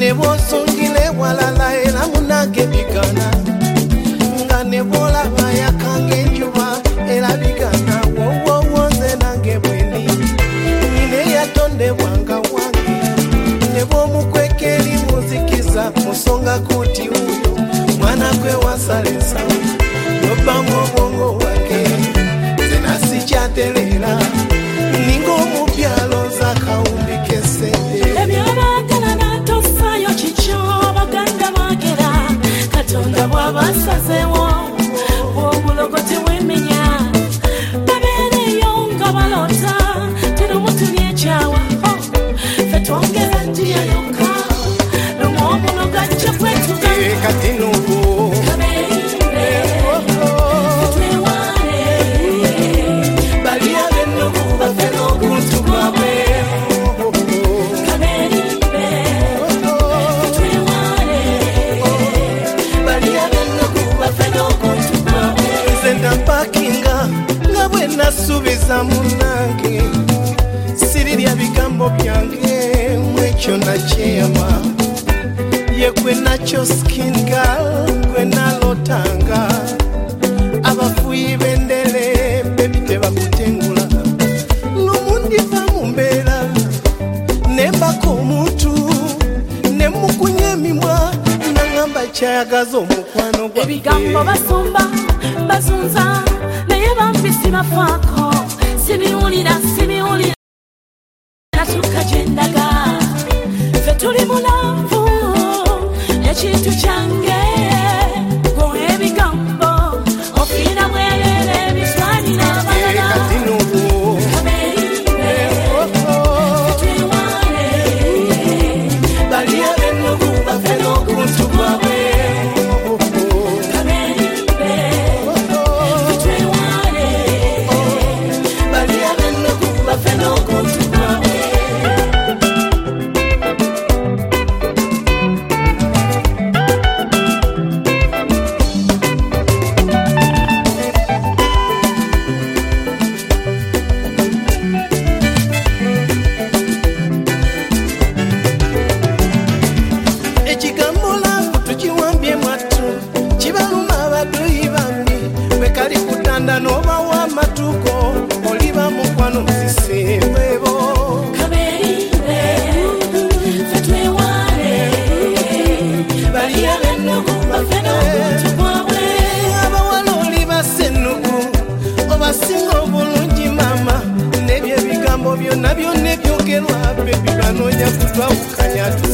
nebo songile walala era munage bigana nga nebo la baya kange njuba era bigana wo wonze nange bweni nine yatonde wanga wange nebo mukwekeri muzikiza musonga kuti uyo mwana kwe wasalesa yobango bongo wake zena sichatelera ningo mubyalo za kaumbi kese ebyabagala natofayo chicho baganda magera katonda bwabasazewo obulogoti wemenya babere yonga balota tino mutulie chawa fetongera ndia yonga nomobuno gacha kwetu katino nasubiza munange sirira bigambo byange mwecho na chema yekwe nacho skin girl kwe nalotanga abafuyi bendele bebite bakutengula lumundi bamumbera nembako omuntu nemukunye mimwa nangamba kyayagaza omukwano gwa ebigambo basumba bazunza Mafako, simiulira tukajendaga fetuli mulamvu ekintu kyange goe ebigambo ofina mwelele biswanira abalala nabyo nebyogerwa bebibanonya kutwawukanya